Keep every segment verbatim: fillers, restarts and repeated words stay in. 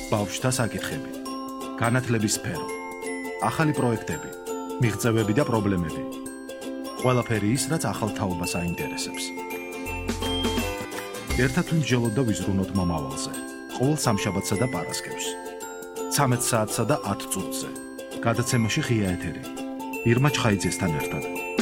ბავშვთა საკითხები, განათლების სფერო, ახალი პროექტები, მიღწევები და პრობლემები. ყველაფერი ის, რაც ახალ თაობას აინტერესებს. ერთად ვიმსჯელოთ და ვიზრუნოთ მომავალზე. ყოველ სამშაბათსა და პარასკევს. ცამეტ საათსა და ათ წუთზე. გადაცემაში ღია ეთერი. ირმა ჩხაიძესთან ერთად.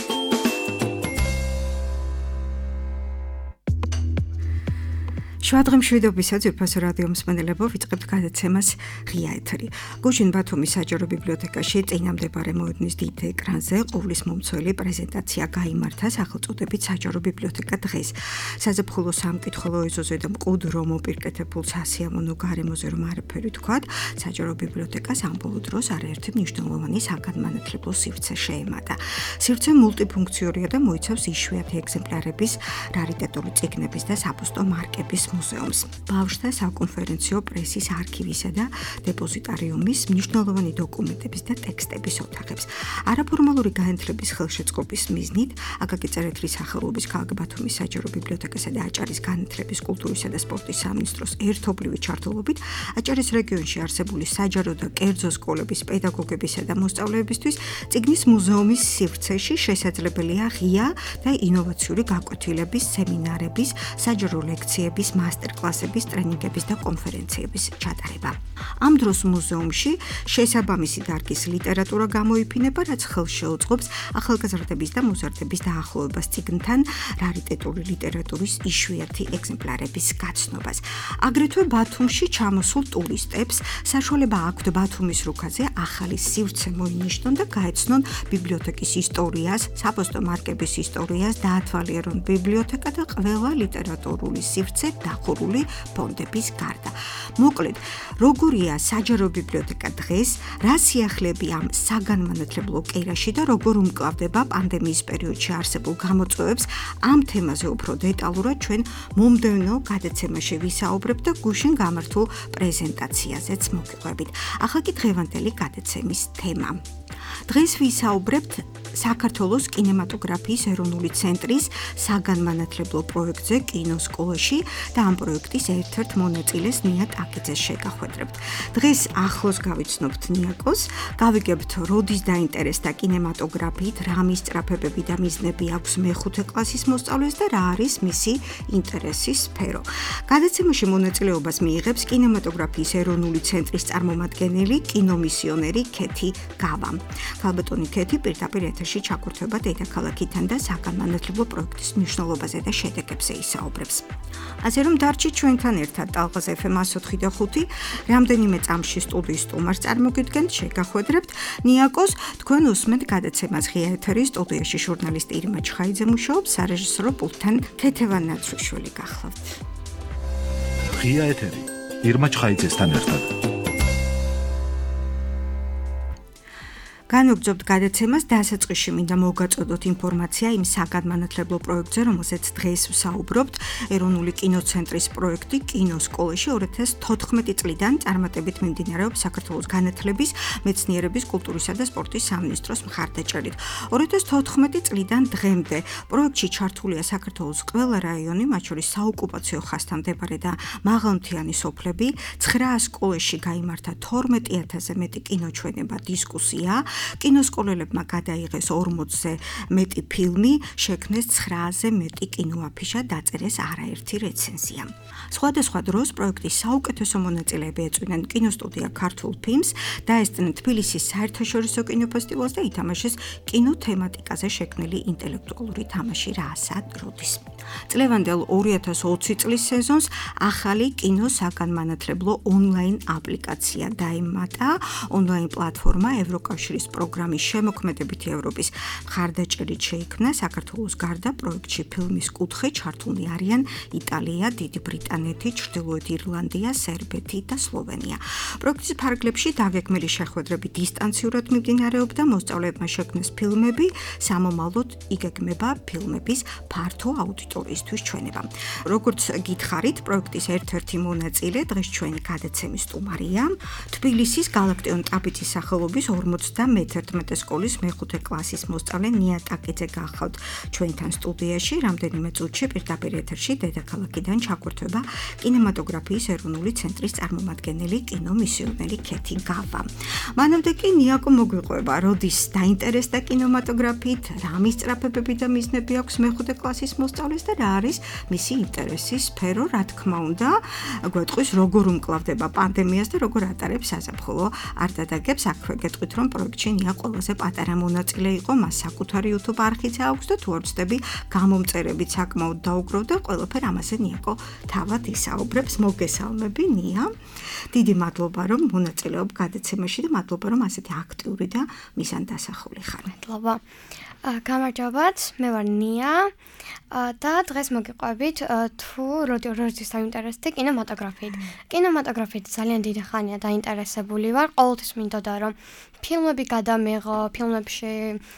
შვადღმშვიდობისა ძვირფასო რადიო მსმენელებო, ვიწყებთ გადაცემას ღია ეთერი. გუშინ ბათუმის საჯარო ბიბლიოთეკაში წინამდებარე მოედნის დიდ ეკრანზე ყოვლის მომცველი პრეზენტაცია გაიმართა სახელწოდებით საჯარო ბიბლიოთეკა დღეს. საზაფხულო სამკითხველო ეზოზე და მკვდრო მოპირკეთებულ სასიამოვნო გარემოზე რომ არაფერი ვთქვათ, საჯარო ბიბლიოთეკას ამ ბოლო დროს არაერთი მნიშვნელოვანი საგანმანათლებლო სივრცე შეემატა. სივრცე მულტიფუნქციურია და მოიცავს იშვიათი ეგზემპლარების, რარიტეტული წიგნების და საფოსტო მარკების მუზეუმს, ბავშვთა საკონფერენციო პრესის არქივისა და დეპოზიტარიუმის, მნიშვნელოვანი დოკუმენტების და ტექსტების ოთახებს. არაფორმალური განათლების ხელშეწყობის მიზნით, აკაკი წერეთლის სახელობის ქალაქ ბათუმის საჯარო ბიბლიოთეკასა და აჭარის განათლების, კულტურისა და სპორტის სამინისტროს ერთობლივი ჩართულობით, აჭარის რეგიონში არსებული საჯარო და კერძო სკოლების პედაგოგებისა და მოსწავლეებისთვის წიგნის მუზეუმის სივრცეში შესაძლებელია ღია და ინოვაციური გაკვეთილების, სემინარების, საჯარო ლექციების, მასტერკლასების, ტრენინგების და კონფერენციების ჩატარება. ამ დროს მუზეუმში შესაბამისი დარგის ლიტერატურა გამოიფინება, რაც ხელს შეუწყობს ახალგაზრდების და მოზარდების დაახლოებას წიგნთან, რარიტეტული ლიტერატურის იშვიათი ეგზემპლარების გაცნობას. აგრეთვე ბათუმში ჩამოსულ ტურისტებს საშუალება აქვთ ბათუმის რუქაზე ახალი სივრცე მოინიშნონ და გაეცნონ ბიბლიოთეკის ისტორიას, საფოსტო მარკების ისტორიას, დაათვალიერონ ბიბლიოთეკა და ყველა ლიტერატურული სივრცე დახურული ფონდების გარდა. მოკლედ, როგორია საჯარო ბიბლიოთეკა დღეს, რა სიახლეები ამ საგანმანათლებლო კერაში და როგორ უმკლავდება პანდემიის პერიოდში არსებულ გამოწვევებს, ამ თემაზე უფრო დეტალურად ჩვენ მომდევნო გადაცემაში ვისაუბრებთ და გუშინ გამართულ პრეზენტაციაზეც მოგიყვებით. ახლა კი დღევანდელი გადაცემის თემა. დღეს ვისაუბრებთ საქართველოს კინემატოგრაფიის ეროვნული ცენტრის საგანმანათლებლო პროექტზე კინოსკოლაში და ამ პროექტის ერთ-ერთ მონაწილეს ნია ტაკიძეს შეგახვედრებთ. დღეს ახლოს გავიცნობთ ნიაკოს, გავიგებთ როდის დაინტერესდა კინემატოგრაფიით, რა მისწრაფებები და მიზნები აქვს მეხუთე კლასის მოსწავლეს და რა არის მისი ინტერესის სფერო. გადაცემაში მონაწილეობას მიიღებს კინემატოგრაფიის ეროვნული ცენტრის წარმომადგენელი, კინომისიონერი ქეთი გავა. ქალბატონი ქეთი პირდაპირ ეთერში ჩაგვირთვება დედაქალაქიდან და საგანმანათლებლო პროექტის მნიშვნელობაზე და შედეგებზე ისაუბრებს. ასე რომ დარჩით ჩვენთან ერთად ტალღაზ ეფ ემ εκατო ოთხი და ხუთი, რამდენიმე წამში სტუდიის სტუმარს წარმოგიდგენთ, შეგახვედრებთ ნიაკოს, თქვენ უსმენთ გადაცემას ღია ეთერის, სტუდიაში ჟურნალისტი ირმა ჩხაიძე მუშაობს, სარეჟისორო პულტთან ქეთევან ნაცრიშვილი გახლავთ. ღია ეთერი ირმა ჩხაიძესთან ერთად. განვაგრძობთ გადაცემას, დასაწყისში მინდა მოგაწოდოთ ინფორმაცია იმ საგანმანათლებლო პროექტზე, რომელზეც დღეს ვსაუბრობთ. ეროვნული კინოცენტრის პროექტი კინოსკოლაში ორი ათას თოთხმეტი წლიდან წარმატებით მიმდინარეობს საქართველოს განათლების, მეცნიერების, კულტურისა და სპორტის სამინისტროს მხარდაჭერით. ორი ათას თოთხმეტი წლიდან დღემდე პროექტში ჩართულია საქართველოს ყველა რაიონი, მათ შორის საოკუპაციო ხასთან მდებარე და მაღალმთიანი სოფლები. ცხრა სკოლაში გაიმართა თორმეტი ათასზე მეტი კინოჩვენება, დისკუსია. კინოსკოლელებმა გადაიღეს ორმოცზე მეტი ფილმი, შექმნეს ცხრააზე მეტი კინოაფიშა, დაწერეს არაერთი რეცენზია. სხვადასხვა დროს პროექტის საუკეთესო მონაწილეები ეწვნენ კინოსტუდია ქართულ ფილმს, დაესწრნენ თბილისის საერთაშორისო კინოფესტივალს და ითამაშეს კინოთემატიკაზე შექმნილი ინტელექტუალური თამაში „რა-სა როდის“. წლევანდელ ორი ათას ოცი წლის სეზონს ახალი კინოსაგანმანათლებლო ონლაინ აპლიკაცია დაემატა. ონლაინ პლატფორმა ევროკავშირის პროგრამის შემოქმედებითი ევროპის მხარდაჭერით შეიქმნა. საქართველოს გარდა პროექტში ფილმის კუთხე ჩართულნი არიან იტალია, დიდი ბრიტანეთი, ჩრდილოეთ ირლანდია, სერბეთი და სლოვენია. პროექტის ფარგლებში დაგეგმილი შეხვედრები დისტანციურად მიმდინარეობდა, მოსწავლეებმა შექმნეს ფილმები, სამომავლოდ იგეგმება ფილმების ფართო აუდიტორიისთვის ჩვენება. როგორც გითხარით, პროექტის ერთ-ერთი მონაწილე დღეს ჩვენი გადაცემის სტუმარია, თბილისის გალაქტიონ ტაბიძის სახელობის ორმოცდა მეთერთმეტე სკოლის მეხუთე კლასის მოსწავლე ნია ტაკიძე გახავთ ჩვენთან სტუდიაში. რამდენიმე წუთში პირდაპირ ეთერში დედაქალაქიდან ჩაგვერთვება კინემატოგრაფიის ეროვნული ცენტრის წარმომადგენელი კინომისიონერი ქეთი გავა. მანამდე კი ნიაკო მოგვიყვება, როდის დაინტერესდა კინემატოგრაფიით, რა მისწრაფებები და მიზნები აქვს მეხუთე კლასის მოსწავლეს და რა არის მისი ინტერესის სფერო, რა თქმა უნდა, გვეტყვის როგორ უმკლავდება პანდემიას და როგორ ატარებს საზაფხულო არ დადაგებს. აქვე გეტყვით, რომ პროექტში ნია ყველაზე პატარა მონაწილე იყო, მას საკუთარი YouTube არხიც აქვს და თუ არ ვცდები, გამომწერებით საკმაოდ დაუგროვდა, ყველაფერ ამაზე ნიაკო თავად ისაუბრებს. მოგესალმები ნია. დიდი მადლობა, რომ მონაწილეობ გადაცემაში და მადლობა, რომ ასეთი აქტიური და მიზანდასახული ხარ. მადლობა. გამარჯობათ, მე ვარ ნია და დღეს მოგიყვებით თუ როდის დაინტერესდი კინემატოგრაფიით. კინემატოგრაფიით ძალიან დიდი ხანია დაინტერესებული ვარ. ყოველთვის მინდოდა რომ ფილმები გადამეღო, ფილმებში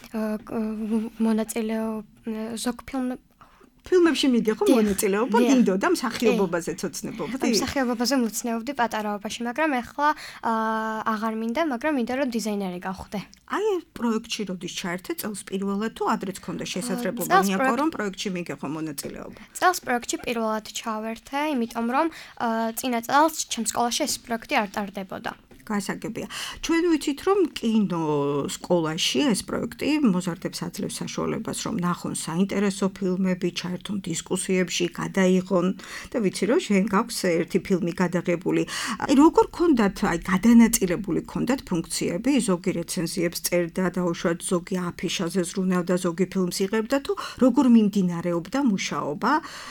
მონაწილეობ ზოგ ფილმ ფილმებში მიგეხო მონაწილეობა, მინდოდა მსახიობობაზე ცოცნებობდი. მსახიობობაზე მოცნეობდი პატარაობაში, მაგრამ ეხლა აღარ მინდა, მაგრამ მინდა რომ დიზაინერი გავხდე. აი პროექტში როდის ჩაერთე, წელს პირველად თუ ადრეც ქონდა შესაძლებლობა ნიაკო რომ პროექტში მიგეხო მონაწილეობა? წელს პროექტში პირველად ჩავერთე, იმიტომ რომ წინა წელს ჩემს სკოლაში ეს პროექტი არ ტარდებოდა. გასაგებია. ჩვენ ვიცით, რომ კინო სკოლაში ეს პროექტი მოზარდებს აძლევს საშუალებას, რომ ნახონ საინტერესო ფილმები, ჩაერთონ დისკუსიებში, გადაიღონ და ვიცი, რომ შენ გაქვს ერთი ფილმი გადაღებული. აი როგორ ქონდათ, აი გადანაწილებული ქონდათ ფუნქციები, ზოგი რეცენზიებს წერდა, დაუშვათ ზოგი აფიშაზე ზრუნავდა, ზოგი ფილმს იღებდა თუ როგორ მიმდინარეობდა მუშაობა?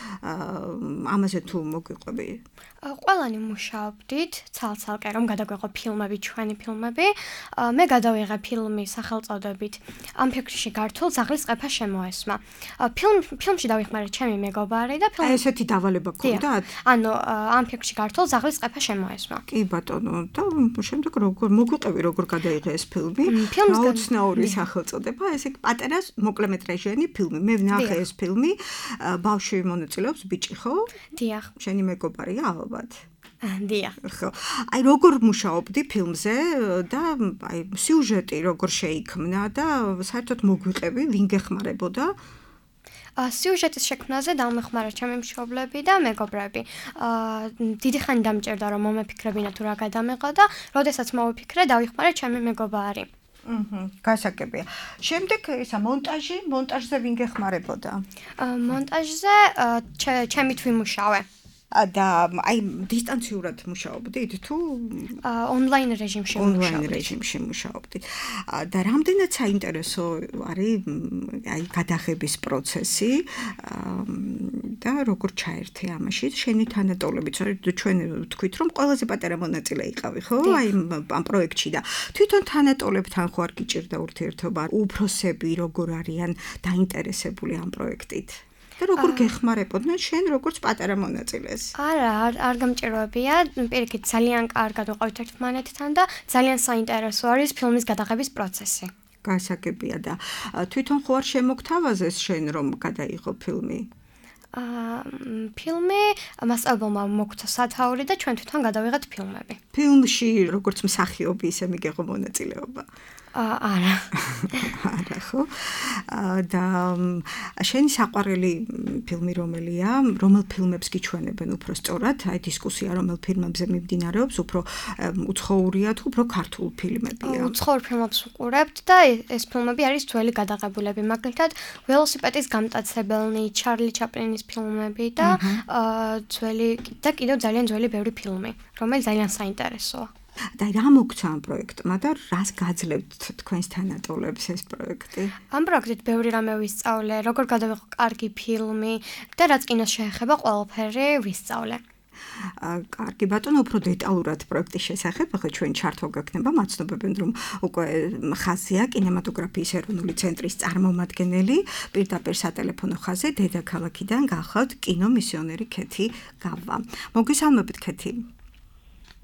ამაზე თუ მოგვიყვები? ყველანი მუშაობდით, ცალ-ცალკე რომ გადაგვეღო ფილმები, ჩვენი ფილმები. მე გადავიღე ფილმი სახელწოდებით ამ ფიქრში გართულ ძაღლის ყეფა შემოესმა. ფილმ ფილმში დავიხმარე ჩემი მეგობარი და ფილმი. აი ესეთი დავალება ქონდათ? ანუ ამ ფიქრში გართულ ძაღლის ყეფა შემოესმა. კი ბატონო, და შემდეგ როგორ მოგვიყევი როგორ გადაიღე ეს ფილმი? აუცნაური სახელწოდება, ესე პატარა მოკლემეტრაჟიანი ფილმი. მე ვნახე ეს ფილმი, ბავშვი მონაწილეობს, ბიჭი ხო? დიახ. შენი მეგობარია ალბათ. დიახ. ხო. აი როგორ მუშაობდი ფილმზე და აი სიუჟეტი როგორ შეიქმნა და საერთოდ მოგვიყევი, ვინ გეხმარებოდა? სიუჟეტის შექმნაზე დამეხმარა ჩემი მშობლები და მეგობრები. დიდი ხანი დამჭერდა რომ მომეფიქრებინა თუ რა გადამეღო და როდესაც მოვიფიქრე, დავიხმარე ჩემი მეგობარი. აჰა, გასაგებია. შემდეგ ისა მონტაჟი, მონტაჟზე ვინ გეხმარებოდა? მონტაჟზე ჩემი თვიმუშავე. და აი დისტანციურად მუშაობდით თუ ონლაინ რეჟიმში ონლაინ რეჟიმში მუშაობდით. და რამდენად საინტერესო არის აი გადაღების პროცესი და როგორ ჩაერთე ამაში შენი თანატოლები, ჩვენ ვთქვით რომ ყველაზე პატარა მონაწილე იყავი, ხო? აი ამ პროექტში და თვითონ თანატოლებთან ხო არ გიჭირდა ურთიერთობა? უფროსები როგორ არიან დაინტერესებული ამ პროექტით? და როგორ გეხმარებოდნენ შენ როგორც პატარა მონაწილეს? არა, არ არ გამჭიროებია. პირიქით ძალიან კარგად ვიყავით ერთმანეთთან და ძალიან საინტერესო არის ფილმის გადაღების პროცესი. გასაგებია და თვითონ ხო არ შემოგთავაზეს შენ რომ გადაიღო ფილმი? აა ფილმი მასწავლებელმა მოგცა სათაური და ჩვენ თვითონ გადავიღეთ ფილმები. ფილმში როგორც მსახიობი ისე მიგეღო მონაწილეობა? არა. არა ხო? და შენი საყვარელი ფილმი რომელია? რომელ ფილმებს გიჩვენებენ უფრო სწორად? აი დისკუსია რომელ ფილმებზე მიმდინარეობს, უფრო უცხოურია თუ უფრო ქართულ ფილმებია? უცხოურ ფილმებს ვუყურებთ და ეს ფილმები არის ძველი გადაღებულები, მაგალითად ველოსიპედის გამტაცებელნი, ჩარლი ჩაპლინის ფილმები და ძველი და კიდევ ძალიან ძველი ბევრი ფილმი, რომელიც ძალიან საინტერესოა. და რა მოგცა ამ პროექტმა და რას გაძლევთ თქვენს თანატოლებს ეს პროექტი? ამ პროექტით ბევრი რამე ვისწავლე, როგორ გადავიღო კარგი ფილმი და რაც კინოს შეეხება, ყველაფერი ვისწავლე. კარგი ბატონო, უფრო დეტალურად პროექტის შესახებ, ახლა ჩვენ ჩართვა გაქნება, მაცნობებენ რომ უკვე ხაზია კინემატოგრაფიის ეროვნული ცენტრის წარმომადგენელი, პირდაპირ სატელეფონო ხაზზე დედაქალაქიდან გახავთ კინომისიონერი ქეთი გავა. მოგესალმებით ქეთი.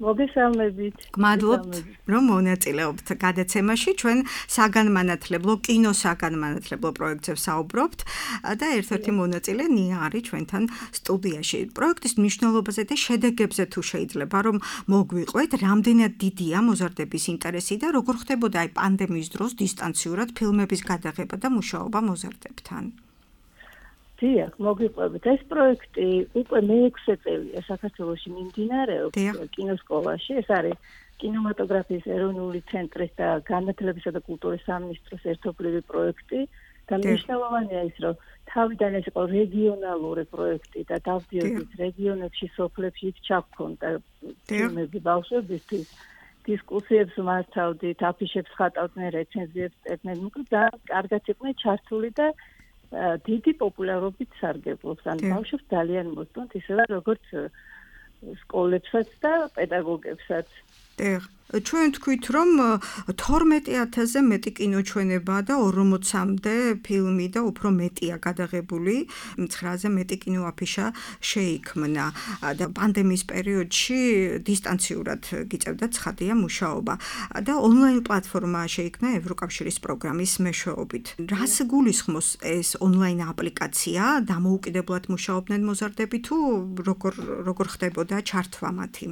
მოგესალმებით. გმადლობთ, რომ მონაწილეობთ გადაცემაში. ჩვენ საგანმანათლებლო, კინოსაგანმანათლებლო პროექტზე ვსაუბრობთ და ერთ-ერთი მონაწილე ნია არის ჩვენთან სტუდიაში. პროექტის მნიშვნელობაზე და შედეგებზე თუ შეიძლება რომ მოგვიყვეთ, რამდენად დიდია მოზარდების ინტერესი და როგორ ხდებოდა აი პანდემიის დროს დისტანციურად ფილმების გადაღება და მუშაობა მოზარდებთან. დიახ, მოგვიყვებით. ეს პროექტი უკვე მეექვსე წელია საქართველოში მიმდინარეობს კინოსკოლაში. ეს არის კინემატოგრაფიის ეროვნული ცენტრის და განათლებისა და კულტურის სამინისტროს ერთობლივი პროექტი და მნიშვნელოვანია ის, რომ თავიდან ეს იყო რეგიონალური პროექტი და დავდიოდით რეგიონებში, სოფლებში იქ ჩაგქონდა ფილმები ბავშვებისთვის. დისკუსიებს მართავდით, აფიშებს ხატავდნენ, რეცენზიებს წერდნენ, მოკლედ და კარგად იყვნენ ჩართული და დიდი პოპულარობით სარგებლობს. ან ბავშვებს ძალიან მოსწონთ, ისევე როგორც სკოლებსაც და პედაგოგებსაც. დიახ, ჩვენ თქვით, რომ თორმეტი ათასზე მეტი კინოჩვენება და ორმოცამდე ფილმი და უფრო მეტია გადაღებული, ცხრაზე მეტი კინოაფიშა შეიქმნა და პანდემიის პერიოდში დისტანციურად გიწევდა ცხადია მუშაობა და ონლაინ პლატფორმა შეიქმნა ევროკავშირის პროგრამის მეშვეობით. რას გულისხმობს ეს ონლაინ აპლიკაცია? დამოუკიდებლად მუშაობდნენ მოზარდები თუ როგორ როგორ ხდებოდა ჩართვა მათი?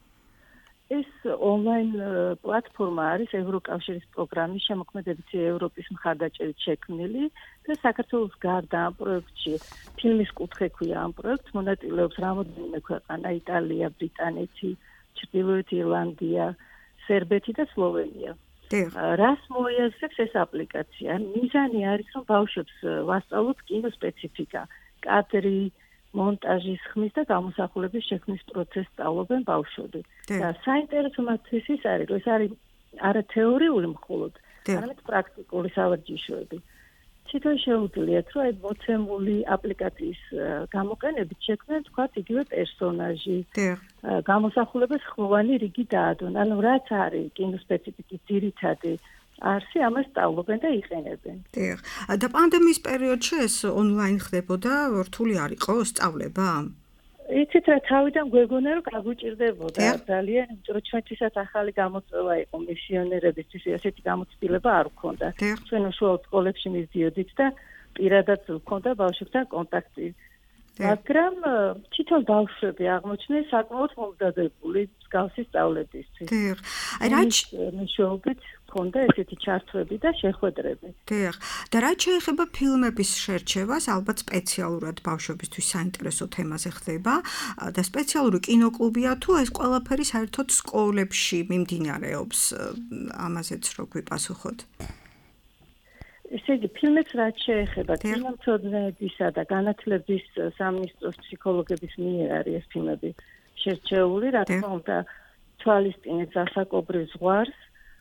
ეს ონლაინ პლატფორმა არის ევროკავშირის პროგრამის შემოქმედებითი ევროპის მხარდაჭერით შექმნილი და საქართველოს გარდა ამ პროექტში ფილმის კუთხე ქვია ამ პროექტს მონაწილეობს რამოდენიმე ქვეყანა: იტალია, ბრიტანეთი, ჩრდილოეთი ირლანდია, სერბეთი და სლოვენია. რას მოიაზრებს ეს აპლიკაცია? მიზანი არის, რომ ბავშვებს ვასწავლოთ კინოსპეციფიკა, კადრი, მონტაჟის ხმის და გამოსახულების შექმნის პროცესს სწავლობენ ბავშვები. და საინტერესო მათთვის ის არის, რომ ეს არის არა თეორიული მხოლოდ, არამედ პრაქტიკული სავარჯიშოები. თვითონ შეუძლიათ, რომ აი მოცემული აპლიკაციის გამოყენებით შექმნან თქვა იგივე პერსონაჟი, გამოსახულების ხვოვანი რიგი დაადონ. ანუ რაც არის კინოსპეციფიკის ძირითადი არსი, ამას სწავლობენ და იყენებენ. დიახ. და პანდემიის პერიოდში ეს ონლაინ ხდებოდა, რთული არ იყო სწავლება? იცით რა, თავიდან გვეგონა რომ გაგვიჭირდებოდა ძალიან, იმიტომ რომ ჩვენთვისაც ახალი გამოწვევა იყო მისიონერებისთვის, ასეთი გამოცდილება არ ჰქონდა. ჩვენ უშუალოდ სკოლებში მივდიოდით და პირადად ჰქონდა ბავშვებთან კონტაქტი. მაგრამ თვითონ ბავშვები აღმოჩნდნენ საკმაოდ მომზადებული მსგავსი სწავლებისთვის. დიახ. აი რაც მეშვეობით ჰქონდა ესეთი ჩართვები და შეხვედრები. დიახ. და რაც შეეხება ფილმების შერჩევას, ალბათ სპეციალურად ბავშვებისთვის საინტერესო თემაზე ხდება და სპეციალური კინოკლუბია თუ ეს ყველაფერი საერთოდ სკოლებში მიმდინარეობს, ამაზეც რო გვიპასუხოთ. ესე იგი, ფილმებს რაც შეეხება კინომცოდნეებისა და განათლების სამინისტროს ფსიქოლოგების მიერ არის ეს ფილმები შერჩეული, რა თქმა უნდა, თვალისწინებს ასაკობრივ ზღვარს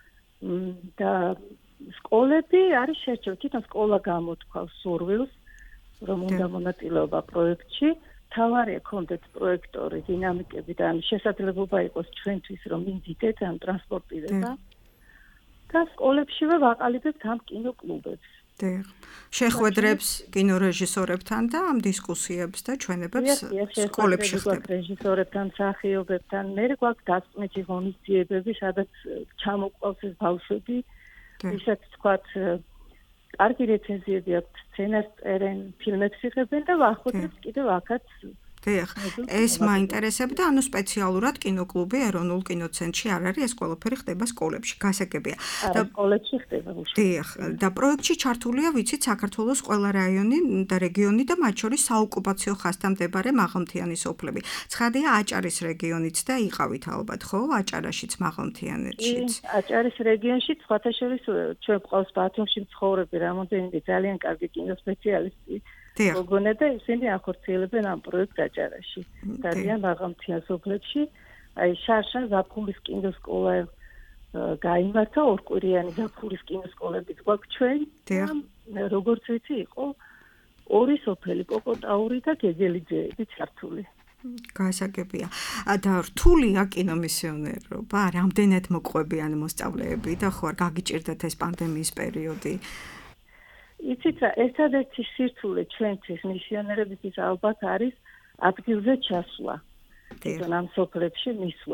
და სკოლები არის შერჩეული. თვითონ სკოლა გამოთქვავს სურვილს, რომ უნდა მონაწილეობა პროექტში. თავარია კონდეთ პროექტორი, დინამიკები და შესაძლებლობა იყოს ჩვენთვის, რომ მიდიდეთ ამ ტრანსპორტირება. და სკოლებშივე ვაყალიბებთ ამ კინოკლუბებს. დიახ. შეხვედრებს კინორეჟისორებთან და ამ დისკუსიებს და ჩვენებებს სკოლებში ხდება. რეჟისორებთან, მსახიობებთან, მე გვაქვს დასწმითი ღონისძიებები, სადაც ჩამოყვავს ეს ბავშვები. ისეთ თქვათ, კარგი რეცენზიები აქვთ, სცენარს წერენ, ფილმებს იღებენ და ვახოთებს კიდევ აქაც. დიახ, ეს მაინტერესებდა, ანუ სპეციალურად კინოკლუბი ეროვნულ კინოცენტრში არ არის, ეს ყველაფერი ხდება სკოლებში, გასაგებია. და სკოლებში ხდება. დიახ, და პროექტში ჩართულია, ვიცით, საქართველოს ყველა რაიონი და რეგიონი და მათ შორის საოკუპაციო ხაზთან მდებარე მაღალმთიანი სოფლები. ცხადია, აჭარის რეგიონიც და იყავით ალბათ, ხო? აჭარაშიც, მაღალმთიანეთშიც. აჭარის რეგიონში სხვათა შორის ჩვენ გვყავს ბათუმში მცხოვრები რამოდენიმე ძალიან კარგი კინოსპეციალისტი. მოგონა და ისინი ახორციელებენ ამ პროექტს აჭარაში. ძალიან მაღალმთიან სოფლებში. აი შარშან ზაფხულის კინოსკოლა გაიმართა, ორკვირიანი ზაფხულის კინოსკოლები გვაქვს ჩვენ. როგორც ვიცი, იყო ორი სოფელი, კოკოტაური და გეგელიძეები ჩართული. გასაგებია. და რთულია კინომისიონერობა, რამდენად მოყვებიან მოსწავლეები და ხო არ გაგიჭირდათ ეს პანდემიის პერიოდი? იცით რა, ერთადერთი სირთულე ჩვენთვის მისიონერებისთვის ალბათ არის ადგილზე ჩასვლა. თვითონ ამ სოფლებში მისვლა.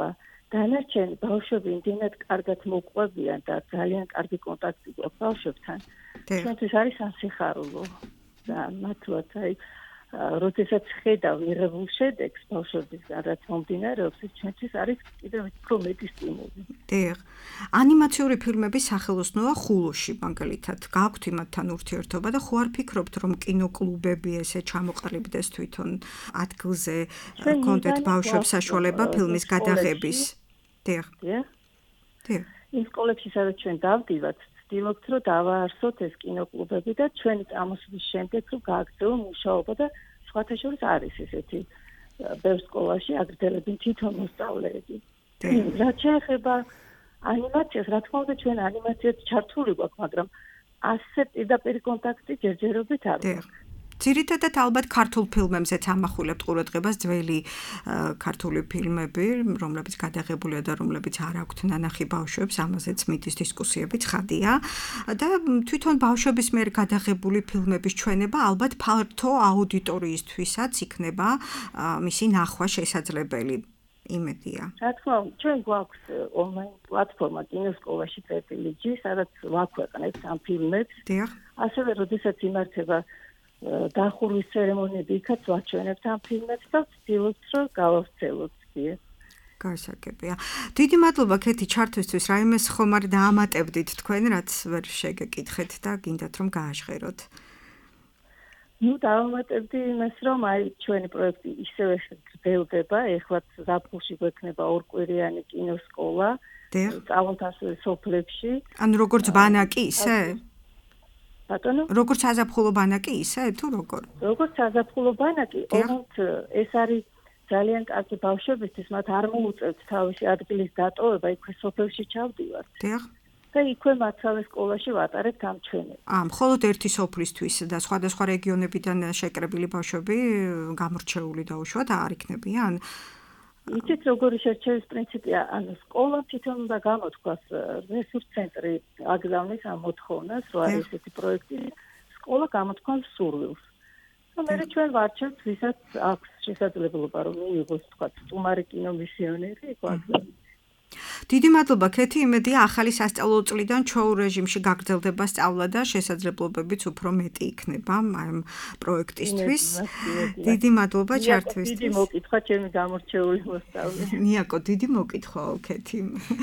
დანარჩენი ბავშვები იმდენად კარგად მოყვებიან და ძალიან კარგი კონტაქტი გვაქვს ბავშვებთან. ჩვენთვის არის სასიხარულო და მართლაც აი როდესაც ხედავ მიღებულ შედეგს ბავშვებისგან, რაც მომდინარეობს, ჩვენთვის არის კიდევ უფრო მეტი სტიმული. დიახ. ანიმაციური ფილმების სახელოსნოა ხულოში, მაგალითად, გაქვთ იმათთან ურთიერთობა და ხო არ ფიქრობთ, რომ კინოკლუბები ესე ჩამოყალიბდეს თვითონ ადგილზე, კონდეთ ბავშვებს საშუალება ფილმის გადაღების? დიახ. დიახ. დიახ. იმ სკოლებში, სადაც ჩვენ დავდივართ, ვცდილობთ, რომ დავაარსოთ ეს კინოკლუბები და ჩვენი წამოსვლის შემდეგ რომ გააგრძელო მუშაობა და სხვათა შორის არის ესეთი ბევრ სკოლაში აგრძელებენ თვითონ მოსწავლეები. რაც შეეხება ანიმაციას, რა თქმა უნდა, ჩვენ ანიმაციას ჩართული გვაქვს, მაგრამ ასე პირდაპირ კონტაქტი ჯერჯერობით არ გვაქვს. ძირითადად ალბათ ქართულ ფილმებზეც ამახვილებთ ყურადღებას ძველი ქართული ფილმები, რომლებიც გადაღებულია და რომლებიც არ აქვთ ნანახი ბავშვებს, ამაზეც მითის დისკუსიები ცხადია და თვითონ ბავშვების მიერ გადაღებული ფილმების ჩვენება ალბათ ფართო აუდიტორიისთვისაც იქნება მისი ნახვა შესაძლებელი. იმედია. რა თქმა უნდა, ჩვენ გვაქვს ონლაინ პლატფორმა კინოსკოლაში წერტილი ჯი, სადაც ვაქვეყნებთ ამ ფილმებს. დიახ. ასევე, როდესაც იმართება დახურვის ცერემონიები, იქაც ვაჩვენებთ ამ ფილმებს და ვცდილობთ, რომ გავავრცელოთ. გასაგებია. დიდი მადლობა ქეთი ჩართვისთვის, რაიმეს ხომ არ დაამატებდით თქვენ, რაც ვერ შეგეკითხეთ და გინდათ რომ გააჟღეროთ. ნუ დავამატებდი იმას, რომ აი ჩვენი პროექტი ისევე გრძელდება, ეხლა ზაფხულში გვექნება ორკვირიანი კინოსკოლა, სწავლობთ ასევე სოფლებში. ანუ როგორც ბანაკი ისე? ბატონო? როგორც საზაფხულო ბანაკი ისე თუ როგორ? როგორც საზაფხულო ბანაკი, ოღონდ ეს არის ძალიან კარგი ბავშვებისთვის, მათ არ მოუწევთ თავისი ადგილის დატოვება, იქვე სოფელში ჩავდივართ. დიახ. და იქვე მაცალე სკოლაში ვატარებთ ამ ჩვენებს. ა, მხოლოდ ერთი სოფლისთვის და სხვადასხვა რეგიონებიდან შეკრებილი ბავშვები გამორჩეული დაუშვათ არ იქნებიან? იცით როგორი შერჩევის პრინციპია, ანუ სკოლა თვითონ უნდა გამოთქვას რესურს ცენტრი აგზავნის ამ მოთხოვნას, რომ არის ესეთი პროექტი, სკოლა გამოთქვას სურვილს. და მე ჩვენ ვარჩევთ, ვისაც აქვს შესაძლებლობა, რომ მიიღოს თქვა სტუმარი კინომისიონერი, იქ აგზავნოს. დიდი მადლობა ქეთი, იმედია ახალი სასწავლო წლიდან ჩვეულ რეჟიმში გაგრძელდება სწავლა და შესაძლებლობებიც უფრო მეტი იქნება ამ პროექტისთვის. დიდი მადლობა ჩართვისთვის. დიდი მოკითხვა ჩემი გამორჩეული მოსწავლე. ნიაკო, დიდი მოკითხვაო ქეთი.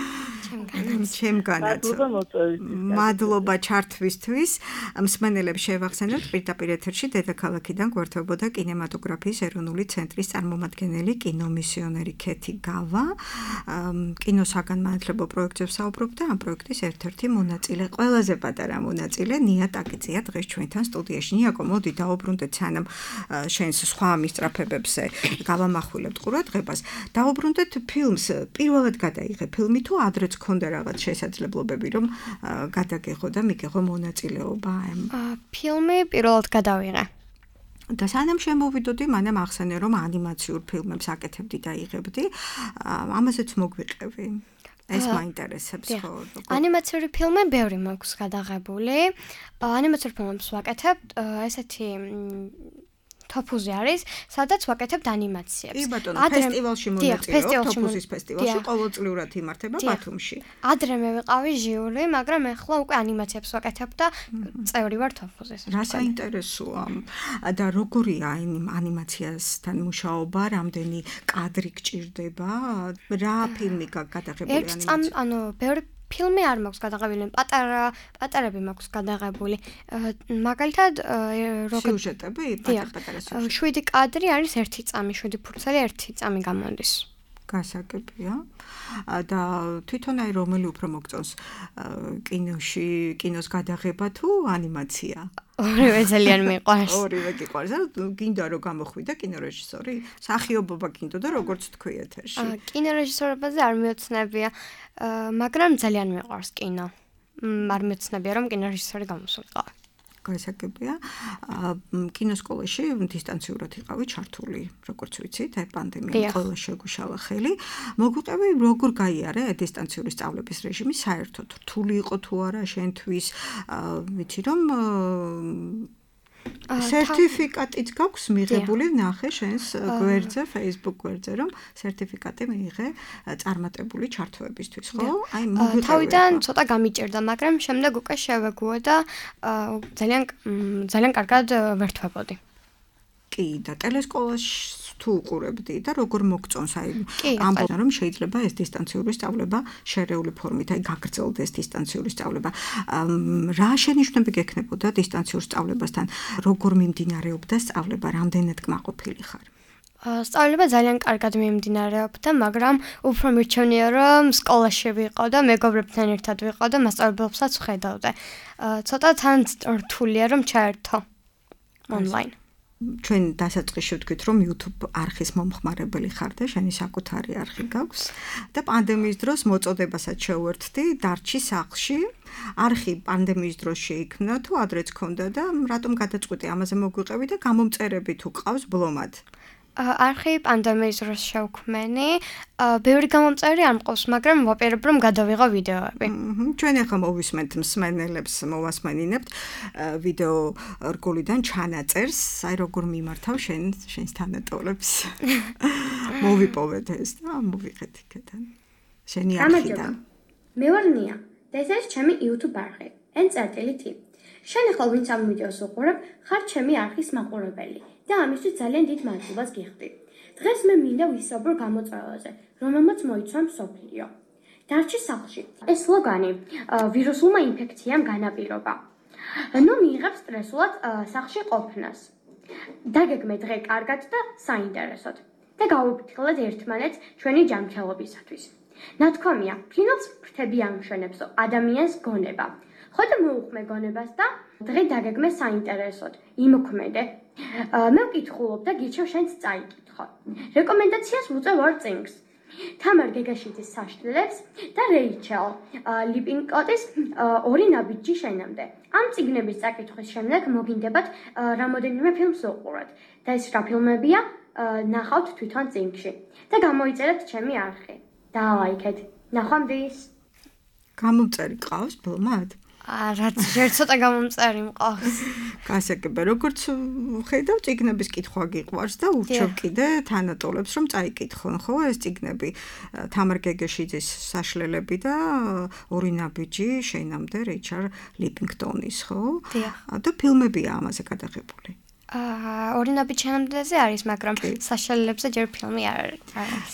ჩემგანაც. მადლობა მოწვევით. მადლობა ჩართვისთვის. მსმენელებს შევახსენებთ პირდაპირ ეთერში დედაქალაქიდან გვერდებოდა კინემატოგრაფიის ეროვნული ცენტრის წარმომადგენელი კინომისიონერი ქეთი გავა. კინოსაგანმანათლებლო პროექტებს საუბრობ და ამ პროექტის ერთ-ერთი მონაწილე, ყველაზე პატარა მონაწილე ნია ტაკიძეა დღეს ჩვენთან სტუდიაში. ნიაკო, მოდი დაუბრუნდეთ სანამ შენს სხვა მისწრაფებებზე გავამახვილებთ ყურადღებას. დაუბრუნდეთ ფილმს, პირველად გადაიღე ფილმი თუ ადრეც გქონდა რაღაც შესაძლებლობები, რომ გადაგეღო და მიგეღო მონაწილეობა? ფილმი პირველად გადავიღე. და სანამ შემოვიდოდი, მანამ ახსენე, რომ ანიმაციურ ფილმებს აკეთებდი და იღებდი. ამაზეც მოგვიყევი. ეს მაინტერესებს ხო? ანიმაციური ფილმი ბევრი მაქვს გადაღებული. ანიმაციურ ფილმებს ვაკეთებ, ესეთი თოფუზი არის, სადაც ვაკეთებთ ანიმაციებს. კი ბატონო, ფესტივალში მონაწილეობ, თოფუზის ფესტივალში ყოველწლიურად იმართება ბათუმში. ადრე მე ვიყავი ჟიური, მაგრამ ეხლა უკვე ანიმაციებს ვაკეთებ და წევრი ვარ თოფუზის. რა საინტერესოა და როგორია ანიმაციასთან მუშაობა, რამდენი კადრი გჭირდება, რა ფილმი გადაღებული ანიმაცია? ანუ ბევრი ფილმი არ მაქვს გადაღებული, პატარა პატარები მაქვს გადაღებული. მაგალითად, სიუჟეტები, პატარ-პატარა სიუჟეტები. შვიდი კადრი არის ერთი წამი, შვიდი ფურცელი ერთი წამი გამოდის. გასაგებია. და თვითონ აი რომელი უფრო მოგწონს კინოში, კინოს გადაღება თუ ანიმაცია? ორივე ძალიან მიყვარს. ორივე გიყვარს. გინდა რომ გამოხვიდა კინორეჟისორი? სახიობობა გინდოდა როგორც თქვი ეთერში? კინორეჟისორობაზე არ მიოცნებია, მაგრამ ძალიან მიყვარს კინო. არ მიოცნებია რომ კინორეჟისორი გამოსულიყო. გასაგებია. კინოსკოლაში დისტანციურად იყავი ჩართული, როგორც ვიცით, აი პანდემია ყველა შეგუშალა ხელი. მოგვიყევი როგორ გაიარე დისტანციური სწავლების რეჟიმი საერთოდ? რთული იყო თუ არა შენთვის? ვიცი რომ სერტიფიკატიც გაქვს მიღებული, ნახე შენს გვერდზე, Facebook გვერდზე, რომ სერტიფიკატი მიიღე წარმატებული ჩართვებისთვის, ხო? აი, მოგვიყევი. თავიდან ცოტა გამიჭირდა, მაგრამ შემდეგ უკვე შევეგუო და ძალიან ძალიან კარგად ვერთვებოდი. კი, და ტელესკოლაში თუ უყურებდი და როგორ მოგწონს აი ამბობენ რომ შეიძლება ეს დისტანციური სწავლება შერეული ფორმით აი გაგრძელდეს დისტანციური სწავლება. რა შენიშვნები გექნებოდა დისტანციურ სწავლებასთან? როგორ მიმდინარეობდა სწავლება? რამდენად კმაყოფილი ხარ? სწავლება ძალიან კარგად მიმდინარეობდა, მაგრამ უფრო მირჩევნია რომ სკოლაში ვიყო და მეგობრებთან ერთად ვიყო და მასწავლებლებსაც ვხედავდე. ცოტა თან რთულია რომ ჩაერთო ონლაინ. ჩვენ დასაწყისში ვთქვით, რომ YouTube არხის მომხმარებელი ხარ და შენი საკუთარი არხი გაქვს და პანდემიის დროს მოწოდებასაც შევერთდი დარჩი სახლში. არხი პანდემიის დროს შეიქმნა თუ ადრეც ქონდა და რატომ გადაწყვიტე ამაზე მოგვიყევი და გამომწერები თუ ყავს ბლომად? არხი პანდემიის დროს შევქმენი, ბევრი გამომწერი არ მყავს, მაგრამ ვაპირებ რომ გადავიღო ვიდეოები. ჩვენ ახლა მოვისმენთ მსმენელებს, მოვასმენინებთ ვიდეო რგოლიდან ჩანაწერს, აი როგორ მიმართავ შენ შენს თანატოლებს. მოვიპოვეთ ეს და მოვიღეთ იქიდან. შენი არხიდან. მე ვარ ნია და ეს არის ჩემი YouTube არხი. N წერტილი T. შენ ახლა ვინც ამ ვიდეოს უყურებ, ხარ ჩემი არხის მაყურებელი. და ამისთვის ძალიან დიდ მადლობას გიხდი. დღეს მე მინდა ვისაუბრო გამოწვევაზე, რომელმაც მოიცვა მსოფლიო. დარჩი სახლში. ეს სლოგანი ვირუსულმა ინფექციამ განაპირობა. ნუ მიიღებ სტრესულად სახლში ყოფნას. დაგეგმე დღე კარგად და საინტერესოდ. და გავუფრთხილეთ ერთმანეთს ჩვენი ჯანმრთელობისათვის. ნათქვამია, ფინალს ფრთები ამშვენებსო ადამიანს გონება. ხოდა მოუხმე გონებას და დღე დაგეგმე საინტერესოდ. იმოქმედე. მე ვკითხულობ და გირჩევ შენც წაიკითხო. რეკომენდაციას ვუწევ ორ წიგნს. თამარ გეგაშიძის საშლელებს და რეიჩელ ლიპინკოტის ორი ნაბიჯი შენამდე. ამ წიგნების წაკითხვის შემდეგ მოგინდებათ რამოდენიმე ფილმს უყუროთ და ეს რა ფილმებია ნახავთ თვითონ წიგნში და გამოიწერეთ ჩემი არხი. დაალაიქეთ. ნახვამდის. გამომწერი ყავს ბლომად? რაც ჯერ ცოტა გამომწერი მყავს. გასაგებია, როგორც ხედავ, წიგნების კითხვა გიყვარს და ურჩევ კიდე თანატოლებს, რომ წაიკითხონ, ხო, ეს წიგნები. თამარ გეგეშიძის საშლელები და ორი ნაბიჯი შენამდე რიჩარდ ლიპინგტონის, ხო? და ფილმებია ამაზე გადაღებული. აა ორი ნაბიჯი შენამდეზე არის, მაგრამ საშლელებზე ჯერ ფილმი არ არის.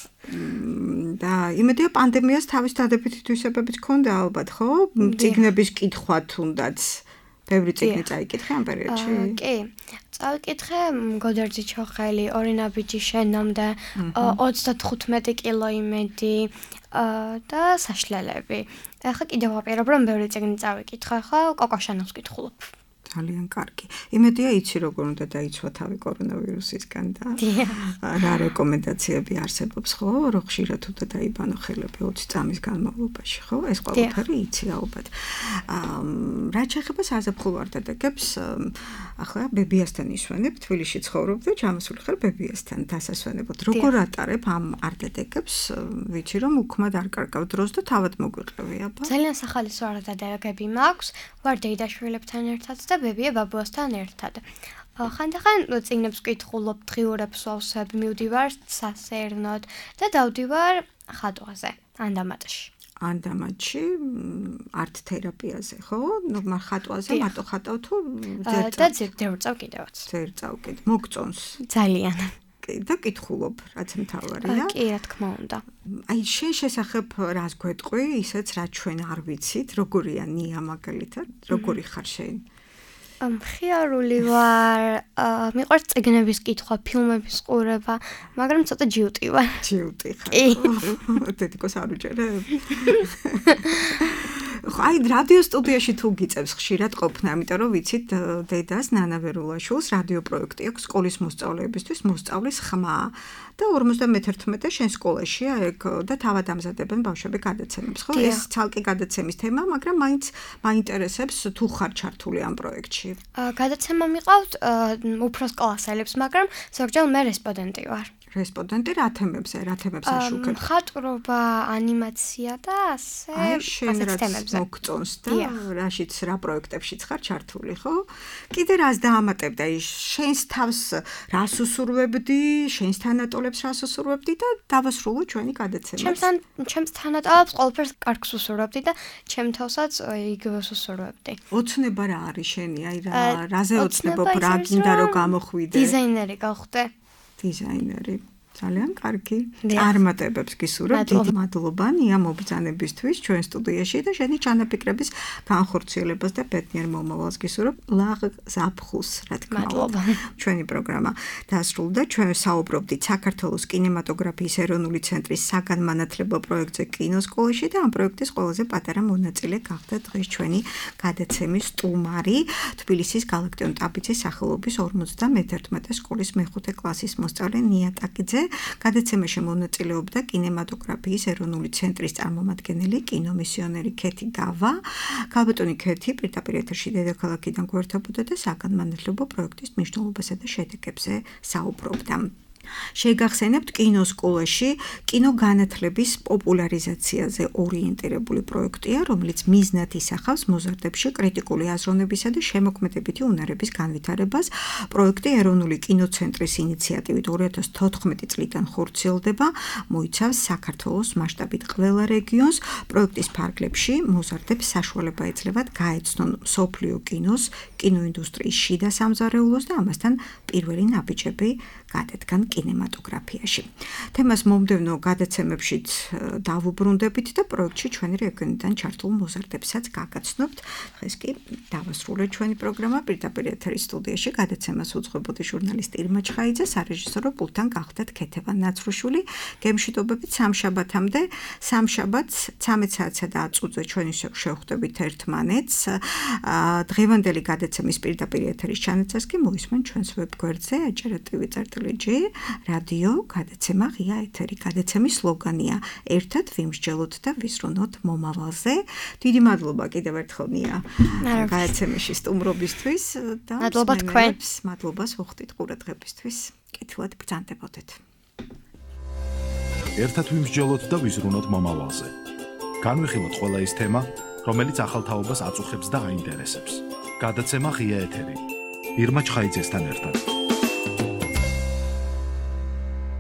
და იმედია პანდემიას თავის დადებითი თვისებებიც ქონდა ალბათ, ხო? წიგნების კითხვა თუნდაც. ბევრი წიგნი წაიკითხე ამ პერიოდში? კი. წავიკითხე გოდერძი ჩოხელი, ორი ნაბიჯი შენამდე, ოცდათხუთმეტი კილო იმედი და საშლელები. ახლა კიდევ ვაპირებ რომ ბევრი წიგნი წავიკითხე, ხო? კოკოშანოვს კითხულობ. ძალიან კარგი. იმედია იცი როგორ უნდა დაიცვა თავი კორონავირუსისგან და რა რეკომენდაციები არსებობს, ხო? რო ხშირად უნდა დაიბანო ხელები ოცი წამის განმავლობაში, ხო? ეს ყველაფერი იცი ალბათ. რა შეეხება საზაფხულო არდადეგებს, ახლა ბებიასთან ისვენებ, თბილისში ცხოვრობ და ჩამოსული ხარ ბებიასთან დასასვენებად. როგორ ატარებ ამ არდადეგებს? ვიცი რომ უქმად არ კარგავ დროს და თავად მოგვიყევი, აბა. ძალიან სახალისო არდადეგები მაქვს, ვარ დეიდაშვილებთან ერთად და ბებია ბაბუასთან ერთად. ხანდახან წიგნებს ვკითხულობ, დღიურებს ვავსებ, მივდივარ სასერნოდ და დავდივარ ხატვაზე, ანდამატში. ანდამატში არტ თერაპიაზე, ხო? ნუ მაგ ხატვაზე მარტო ხატავ თუ და ძერწავ კიდევაც. ძერწავ კიდე. მოგწონს? ძალიან. და კითხულობ, რაც მთავარია. კი, რა თქმა უნდა. აი შენ შესახებ რას გვეტყვი, ისეც რაც ჩვენ არ ვიცით, როგორია ნია მაგალითად, როგორი ხარ შენ? მხიარული ვარ, მიყვარს წიგნების კითხვა, ფილმების ყურება, მაგრამ ცოტა ჯიუტი ვარ. ჯიუტი ხარ. კი. დედიკოს არ უჭერებ? აი რადიო სტუდიაში თუ გიწევს ხშირად ყოფნა, იმიტომ რომ ვიცით დედას ნანა ვერულაშვილს რადიო პროექტი აქვს სკოლის მოსწავლეებისთვის მოსწავლის ხმა და ორმოცდამეთერთმეტე შენ სკოლაშია ეგ და თავად ამზადებენ ბავშვები გადაცემებს, ხო? ეს ცალკე გადაცემის თემა, მაგრამ მაინც მაინტერესებს თუ ხარ ჩართული ამ პროექტში. გადაცემა მიყავთ უფროს კლასელებს, მაგრამ ზოგჯერ მე რესპონდენტი ვარ. რესპონდენტი რა თემებზე, რა თემებს აშუქებ? მხატვრობა, ანიმაცია და ასე ასეთ თემებზე. მოგწონს და რაშიც რა პროექტებშიც ხარ ჩართული, ხო? კიდე რას დაამატებდა ის შენს თავს რას უსურვებდი, შენს თანატოლებს რას უსურვებდი და დავასრულო ჩვენი გადაცემა. ჩემთან ჩემს თანატოლებს ყველაფერს კარგს უსურვებდი და ჩემ თავსაც იგივე უსურვებდი. ოცნება რა არის შენი? აი რა რაზე ოცნებობ, რა გინდა რომ გამოხვიდე? დიზაინერი გავხდე. დიზაინერი. ძალიან კარგი. წარმატებებს გისურვებ. დიდი მადლობა ნია მობრძანებისთვის ჩვენ სტუდიაში და შენი ჩანაფიქრების განხორციელებას და ბედნიერ მომავალს გისურვებ. ლაღ ზაფხულს, რა თქმა უნდა. ჩვენი პროგრამა დასრულდა. ჩვენ საუბრობდით საქართველოს კინემატოგრაფიის ეროვნული ცენტრის საგანმანათლებლო პროექტზე კინოსკოლაში და ამ პროექტის ყველაზე პატარა მონაწილე გახდა დღეს ჩვენი გადაცემის სტუმარი, თბილისის გალაქტიონ ტაბიძის სახელობის ორმოცდამეერთმეტე სკოლის მეხუთე კლასის მოსწავლე ნია ტაკიძე. გადაცემაში მონაწილეობდა კინემატოგრაფიის ეროვნული ცენტრის წარმომადგენელი კინომისიონერი ქეთი გავა. ქალბატონი ქეთი პირდაპირ ეთერში დედაქალაქიდან გვერდებოდა და საგანმანათლებლო პროექტის მნიშვნელობასა და შედეგებზე საუბრობდა. შეგახსენებთ კინოსკოლაში კინოგანათლების პოპულარიზაციაზე ორიენტირებული პროექტია, რომელიც მიზნად ისახავს მოზარდებში კრიტიკული აზროვნებისა და შემოქმედებითი უნარების განვითარებას. პროექტი ეროვნული კინოცენტრის ინიციატივით ორი ათას თოთხმეტი წლიდან ხორციელდება, მოიცავს საქართველოს მასშტაბით ყველა რეგიონს. პროექტის ფარგლებში მოზარდებს საშუალება ეძლევათ გაეცნონ მსოფლიო კინოს, კინოინდუსტრიის შიდა სამზარეულოს და ამასთან პირველი ნაბიჯები გადადგან კინემატოგრაფიაში. თემას მომდევნო გადაცემებშიც დავუბრუნდებით და პროექტში ჩვენი რეგიონიდან ჩართულ მოზარდებსაც გაგაცნობთ. დღეს კი დავასრულეთ ჩვენი პროგრამა პირდაპირ ეთერის სტუდიაში. გადაცემას უძღვებოდი ჟურნალისტი ირმა ჩხაიძე, სარეჟისორო პულტთან გახდათ ქეთევან ნაცრუშვილი. გემშვიდობებით სამშაბათამდე. სამშაბათს ცამეტ საათსა და ათ წუთზე ჩვენი შევხვდებით ერთმანეთს. დღევანდელი გადაცემის პირდაპირ ეთერის ჩანაცვლას კი მოისმენთ ჩვენს ვებგვერდზე აჯერატივი წერტილი ჯი რადიო გადაცემა ღია ეთერი. გადაცემის სლოგანია ერთად ვიმსჯელოთ და ვისრუნოთ მომავალზე. დიდი მადლობა კიდევ ერთხელ ნია გადაცემაში სტუმრობისთვის და მადლობა თქვენს. მადლობას ვუხდით ყურადღებისთვის. კეთილად ბრძანდებოდეთ. ერთად ვიმსჯელოთ და ვიზრუნოთ მომავალზე. განვიხილოთ ყველა ის თემა, რომელიც ახალ თაობას აწუხებს და აინტერესებს. გადაცემა ღია ეთერი. ირმა ჩხაიძესთან ერთად.